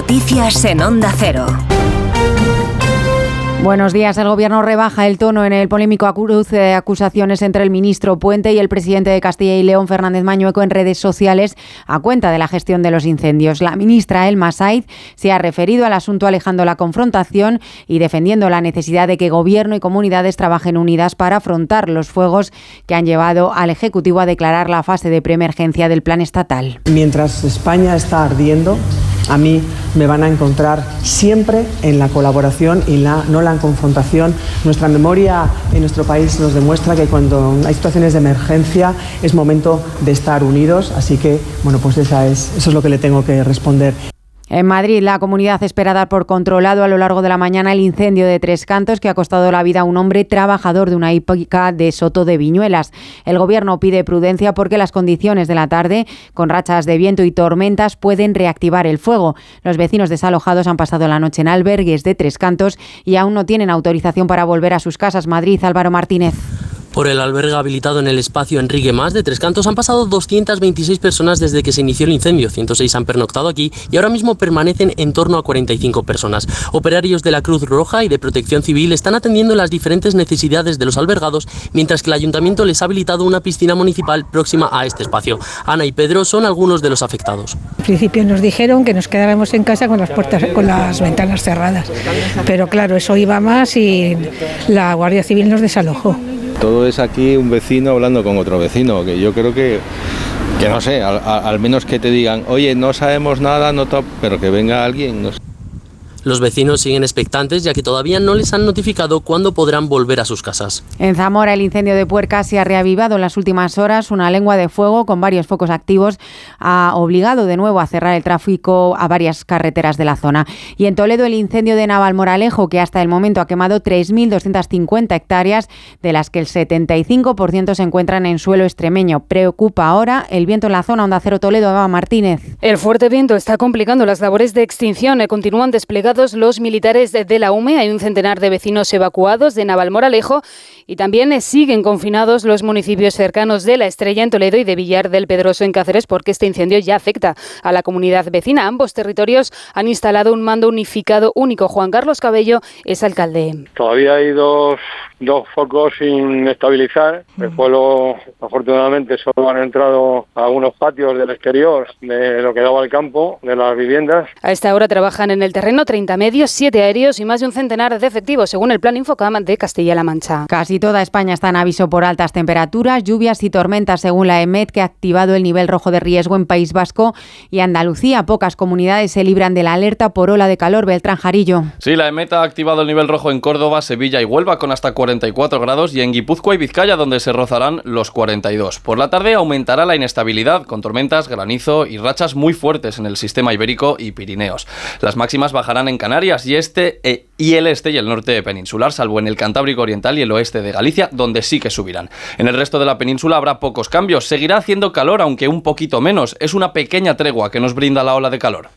Noticias en Onda Cero. Buenos días. El Gobierno rebaja el tono en el polémico cruce de acusaciones entre el ministro Puente y el presidente de Castilla y León, Fernández Mañueco, en redes sociales a cuenta de la gestión de los incendios. La ministra Elma Saiz se ha referido al asunto alejando la confrontación y defendiendo la necesidad de que Gobierno y comunidades trabajen unidas para afrontar los fuegos que han llevado al Ejecutivo a declarar la fase de preemergencia del plan estatal. Mientras España está ardiendo, a mí me van a encontrar siempre en la colaboración y no la confrontación. Nuestra memoria en nuestro país nos demuestra que cuando hay situaciones de emergencia es momento de estar unidos, así que pues eso es lo que le tengo que responder. En Madrid, la comunidad espera dar por controlado a lo largo de la mañana el incendio de Tres Cantos que ha costado la vida a un hombre trabajador de una hípica de Soto de Viñuelas. El Gobierno pide prudencia porque las condiciones de la tarde, con rachas de viento y tormentas, pueden reactivar el fuego. Los vecinos desalojados han pasado la noche en albergues de Tres Cantos y aún no tienen autorización para volver a sus casas. Madrid, Álvaro Martínez. Por el albergue habilitado en el espacio Enrique Mas de Tres Cantos han pasado 226 personas desde que se inició el incendio. 106 han pernoctado aquí y ahora mismo permanecen en torno a 45 personas. Operarios de la Cruz Roja y de Protección Civil están atendiendo las diferentes necesidades de los albergados, mientras que el Ayuntamiento les ha habilitado una piscina municipal próxima a este espacio. Ana y Pedro son algunos de los afectados. Al principio nos dijeron que nos quedáramos en casa con las puertas, con las ventanas cerradas, pero claro, eso iba más y la Guardia Civil nos desalojó. Todo es aquí un vecino hablando con otro vecino, que yo creo que no sé, al menos que te digan, oye, no sabemos nada, pero que venga alguien, no sé. Los vecinos siguen expectantes ya que todavía no les han notificado cuándo podrán volver a sus casas. En Zamora, el incendio de Puercas se ha reavivado en las últimas horas. Una lengua de fuego con varios focos activos ha obligado de nuevo a cerrar el tráfico a varias carreteras de la zona. Y en Toledo, el incendio de Navalmoral, que hasta el momento ha quemado 3.250 hectáreas, de las que el 75% se encuentran en suelo extremeño. Preocupa ahora el viento en la zona. Onda Cero Toledo, Eva Martínez. El fuerte viento está complicando las labores de extinción. Continúan desplegados los militares de la UME. Hay un centenar de vecinos evacuados de Navalmoralejo y también siguen confinados los municipios cercanos de La Estrella en Toledo y de Villar del Pedroso en Cáceres, porque este incendio ya afecta a la comunidad vecina. Ambos territorios han instalado un mando unificado único. Juan Carlos Cabello es alcalde. Todavía hay dos focos sin estabilizar. El pueblo, afortunadamente, solo han entrado a algunos patios del exterior de lo que daba al campo, de las viviendas. A esta hora trabajan en el terreno 30 medios, 7 aéreos y más de un centenar de efectivos, según el plan Infocam de Castilla-La Mancha. Casi toda España está en aviso por altas temperaturas, lluvias y tormentas, según la EMET, que ha activado el nivel rojo de riesgo en País Vasco y Andalucía. Pocas comunidades se libran de la alerta por ola de calor. Beltrán Jarillo. Sí, la EMET ha activado el nivel rojo en Córdoba, Sevilla y Huelva con hasta 44 grados y en Guipúzcoa y Vizcaya, donde se rozarán los 42. Por la tarde aumentará la inestabilidad con tormentas, granizo y rachas muy fuertes en el sistema ibérico y Pirineos. Las máximas bajarán en Canarias y el este y el norte peninsular, salvo en el Cantábrico Oriental y el oeste de Galicia, donde sí que subirán. En el resto de la península habrá pocos cambios. Seguirá haciendo calor, aunque un poquito menos. Es una pequeña tregua que nos brinda la ola de calor.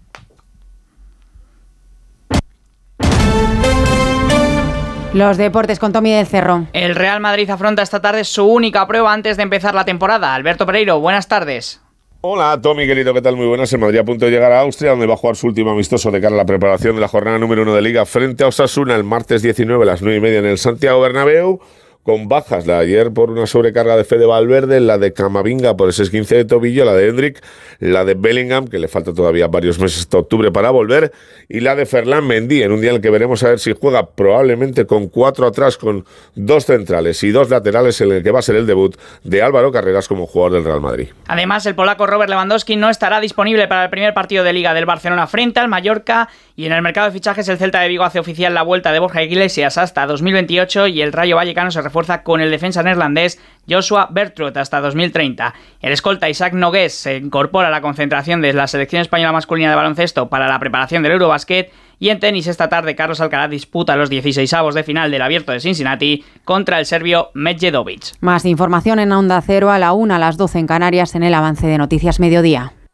Los deportes con Tommy del Cerro. El Real Madrid afronta esta tarde su única prueba antes de empezar la temporada. Alberto Pereiro, buenas tardes. Hola, Tommy, querido, ¿qué tal? Muy buenas. El Madrid a punto de llegar a Austria, donde va a jugar su último amistoso de cara a la preparación de la jornada número 1 de Liga frente a Osasuna el martes 19 a las 9:30 en el Santiago Bernabéu. Con bajas, la de ayer por una sobrecarga de Fede Valverde, la de Camavinga por ese esguince de tobillo, la de Hendrik, la de Bellingham, que le falta todavía varios meses hasta octubre para volver, y la de Ferland Mendy, en un día en el que veremos a ver si juega probablemente con 4 atrás, con 2 centrales y 2 laterales, en el que va a ser el debut de Álvaro Carreras como jugador del Real Madrid. Además, el polaco Robert Lewandowski no estará disponible para el primer partido de Liga del Barcelona frente al Mallorca, y en el mercado de fichajes el Celta de Vigo hace oficial la vuelta de Borja Iglesias hasta 2028 y el Rayo Vallecano se refuerza con el defensa neerlandés Joshua Bertrand hasta 2030. El escolta Isaac Nogués se incorpora a la concentración de la selección española masculina de baloncesto para la preparación del Eurobasket. Y en tenis esta tarde Carlos Alcaraz disputa los 16avos de final del Abierto de Cincinnati contra el serbio Medjedovic. Más información en Onda Cero a la 1, a las 12 en Canarias, en el avance de Noticias Mediodía.